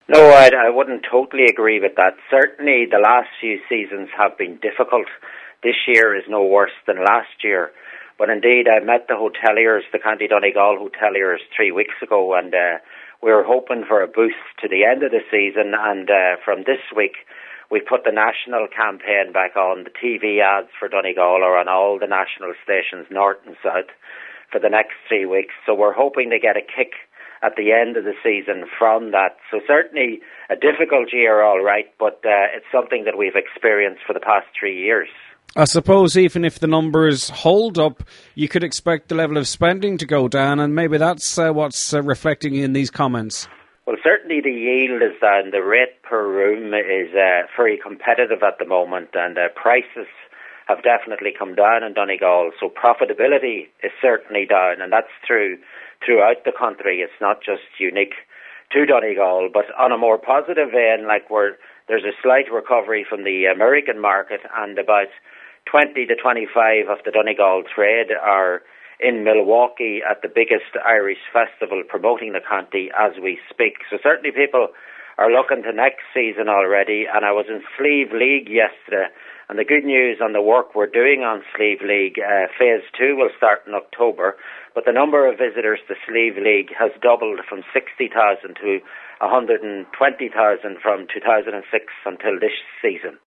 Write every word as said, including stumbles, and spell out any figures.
No, I, I wouldn't totally agree with that. Certainly the last few seasons have been difficult. This year is no worse than last year. But indeed, I met the hoteliers, the County Donegal hoteliers, three weeks ago, and uh, we were hoping for a boost to the end of the season. And uh, from this week, we put the national campaign back on. The T V ads for Donegal are on all the national stations, north and south, for the next three weeks. So we're hoping to get a kick at the end of the season from that. So certainly a difficult year, all right, but uh, it's something that we've experienced for the past three years. I suppose even if the numbers hold up, you could expect the level of spending to go down, and maybe that's uh, what's uh, reflecting in these comments. Well, certainly the yield is down. The rate per room is uh, very competitive at the moment, and uh, prices have definitely come down in Donegal. So profitability is certainly down, and that's through throughout the country. It's not just unique to Donegal, but on a more positive vein, like we're, there's a slight recovery from the American market, and about twenty to twenty-five of the Donegal trade are in Milwaukee at the biggest Irish festival promoting the county as we speak. So certainly people are looking to next season already, and I was in Slieve League yesterday, and the good news on the work we're doing on Slieve League, uh, phase two will start in October, but the number of visitors to Slieve League has doubled from sixty thousand to one hundred twenty thousand from two thousand six until this season.